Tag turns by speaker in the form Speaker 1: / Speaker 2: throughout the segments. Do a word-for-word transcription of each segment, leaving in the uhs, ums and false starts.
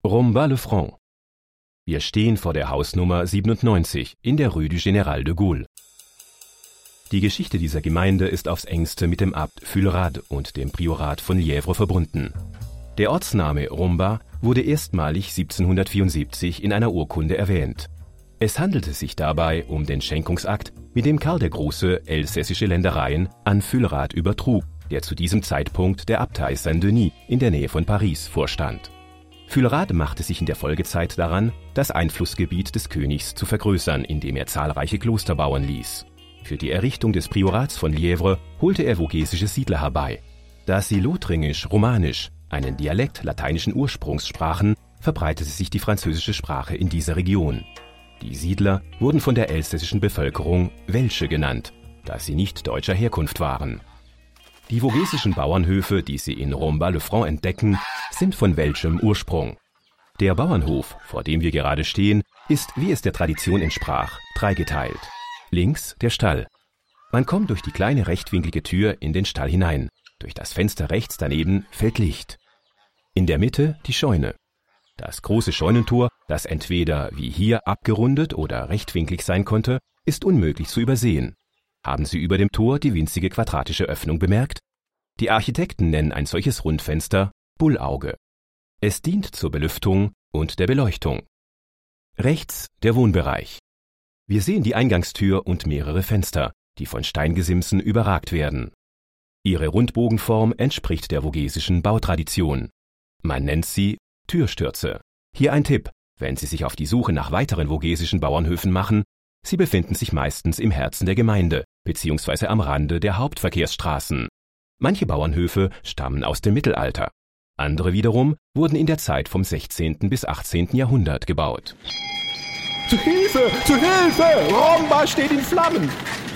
Speaker 1: Romba-le-Franc. Wir stehen vor der Hausnummer siebenundneunzig in der Rue du Général de Gaulle. Die Geschichte dieser Gemeinde ist aufs engste mit dem Abt Fulrad und dem Priorat von Lièvre verbunden. Der Ortsname Romba wurde erstmalig siebzehnhundertvierundsiebzig in einer Urkunde erwähnt. Es handelte sich dabei um den Schenkungsakt, mit dem Karl der Große elsässische Ländereien an Fulrad übertrug, der zu diesem Zeitpunkt der Abtei Saint-Denis in der Nähe von Paris vorstand. Fulrad machte sich in der Folgezeit daran, das Einflussgebiet des Königs zu vergrößern, indem er zahlreiche Kloster bauen ließ. Für die Errichtung des Priorats von Lièvre holte er vogäsische Siedler herbei. Da sie lothringisch-romanisch, einen Dialekt lateinischen Ursprungs sprachen, verbreitete sich die französische Sprache in dieser Region. Die Siedler wurden von der elsässischen Bevölkerung Welsche genannt, da sie nicht deutscher Herkunft waren. Die vogäsischen Bauernhöfe, die Sie in Romba-le-Franc entdecken, sind von welschem Ursprung. Der Bauernhof, vor dem wir gerade stehen, ist, wie es der Tradition entsprach, dreigeteilt. Links der Stall. Man kommt durch die kleine rechtwinklige Tür in den Stall hinein. Durch das Fenster rechts daneben fällt Licht. In der Mitte die Scheune. Das große Scheunentor, das entweder wie hier abgerundet oder rechtwinklig sein konnte, ist unmöglich zu übersehen. Haben Sie über dem Tor die winzige quadratische Öffnung bemerkt? Die Architekten nennen ein solches Rundfenster Bullauge. Es dient zur Belüftung und der Beleuchtung. Rechts der Wohnbereich. Wir sehen die Eingangstür und mehrere Fenster, die von Steingesimsen überragt werden. Ihre Rundbogenform entspricht der vogäsischen Bautradition. Man nennt sie Türstürze. Hier ein Tipp, wenn Sie sich auf die Suche nach weiteren vogäsischen Bauernhöfen machen: Sie befinden sich meistens im Herzen der Gemeinde bzw. am Rande der Hauptverkehrsstraßen. Manche Bauernhöfe stammen aus dem Mittelalter. Andere wiederum wurden in der Zeit vom sechzehnten bis achtzehnten Jahrhundert gebaut.
Speaker 2: Zu Hilfe! Zu Hilfe! Romba steht in Flammen!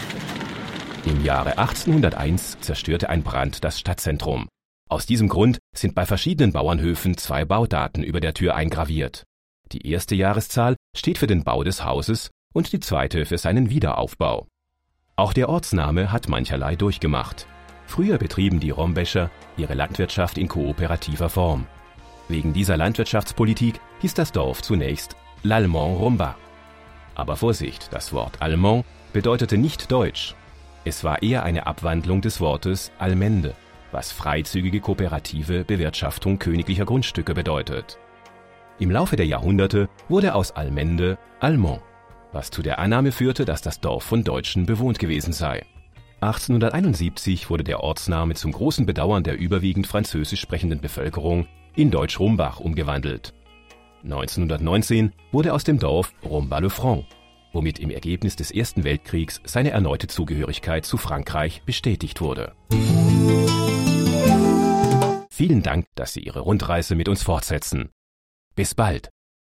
Speaker 1: Im Jahre achtzehnhunderteins zerstörte ein Brand das Stadtzentrum. Aus diesem Grund sind bei verschiedenen Bauernhöfen zwei Baudaten über der Tür eingraviert. Die erste Jahreszahl steht für den Bau des Hauses und die zweite für seinen Wiederaufbau. Auch der Ortsname hat mancherlei durchgemacht. Früher betrieben die Rombescher ihre Landwirtschaft in kooperativer Form. Wegen dieser Landwirtschaftspolitik hieß das Dorf zunächst L'Allemand Romba. Aber Vorsicht, das Wort Allemand bedeutete nicht Deutsch. Es war eher eine Abwandlung des Wortes Allmende, was freizügige kooperative Bewirtschaftung königlicher Grundstücke bedeutet. Im Laufe der Jahrhunderte wurde aus Allmende Allemand, was zu der Annahme führte, dass das Dorf von Deutschen bewohnt gewesen sei. achtzehnhunderteinundsiebzig wurde der Ortsname zum großen Bedauern der überwiegend französisch sprechenden Bevölkerung in Deutsch-Rombach umgewandelt. neunzehnhundertneunzehn wurde aus dem Dorf Romba-le-Franc, womit im Ergebnis des Ersten Weltkriegs seine erneute Zugehörigkeit zu Frankreich bestätigt wurde. Vielen Dank, dass Sie Ihre Rundreise mit uns fortsetzen. Bis bald!